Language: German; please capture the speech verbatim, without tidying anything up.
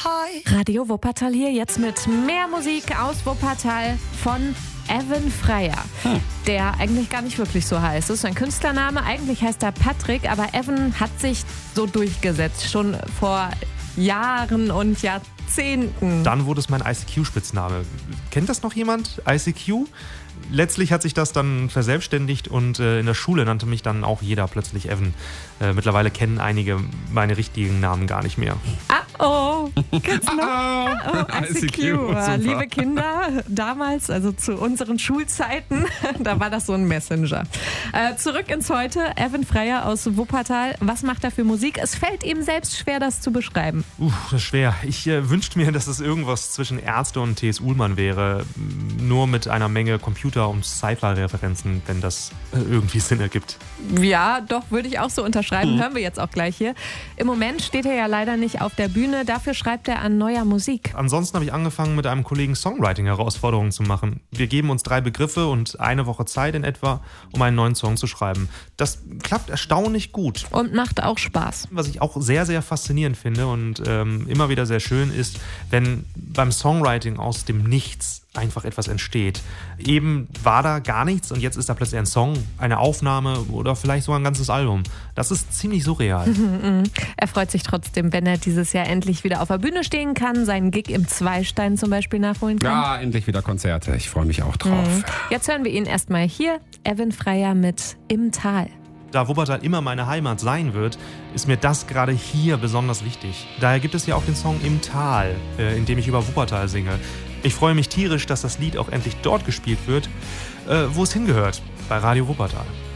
Radio Wuppertal hier jetzt mit mehr Musik aus Wuppertal von Evan Freyer, hm. der eigentlich gar nicht wirklich so heißt. Das ist ein Künstlername, eigentlich heißt er Patrick, aber Evan hat sich so durchgesetzt, schon vor Jahren und Jahrzehnten. Dann wurde es mein I C Q-Spitzname. Kennt das noch jemand? I C Q? Letztlich hat sich das dann verselbstständigt und äh, in der Schule nannte mich dann auch jeder plötzlich Evan. Äh, mittlerweile kennen einige meine richtigen Namen gar nicht mehr. Ah oh, kennst du noch? Ah oh, I C Q. Liebe Kinder, damals, also zu unseren Schulzeiten, da war das so ein Messenger. Äh, zurück ins Heute, Evan Freyer aus Wuppertal. Was macht er für Musik? Es fällt ihm selbst schwer, das zu beschreiben. Uh, das ist schwer. Ich äh, wünschte mir, dass es irgendwas zwischen Ärzte und T S. Ullmann wäre. Nur mit einer Menge Computer- und Sci-Fi-Referenzen, wenn das äh, irgendwie Sinn ergibt. Ja, doch, würde ich auch so unterschreiben. Mhm. Hören wir jetzt auch gleich hier. Im Moment steht er ja leider nicht auf der Bühne. Dafür schreibt er an neuer Musik. Ansonsten habe ich angefangen, mit einem Kollegen Songwriting-Herausforderungen zu machen. Wir geben uns drei Begriffe und eine Woche Zeit in etwa, um einen neuen Song zu schreiben. Das klappt erstaunlich gut. Und macht auch Spaß. Was ich auch sehr, sehr faszinierend finde und ähm, immer wieder sehr schön ist, wenn beim Songwriting aus dem Nichts einfach etwas entsteht. Eben war da gar nichts und jetzt ist da plötzlich ein Song, eine Aufnahme oder vielleicht sogar ein ganzes Album. Das ist ziemlich surreal. Er freut sich trotzdem, wenn er dieses Jahr endlich wieder auf der Bühne stehen kann, seinen Gig im Zweistein zum Beispiel nachholen kann. Ja, endlich wieder Konzerte. Ich freue mich auch drauf. Mhm. Jetzt hören wir ihn erstmal hier, Evan Freyer mit Im Tal. Da Wuppertal immer meine Heimat sein wird, ist mir das gerade hier besonders wichtig. Daher gibt es ja auch den Song Im Tal, äh, in dem ich über Wuppertal singe. Ich freue mich tierisch, dass das Lied auch endlich dort gespielt wird, äh, wo es hingehört, bei Radio Wuppertal.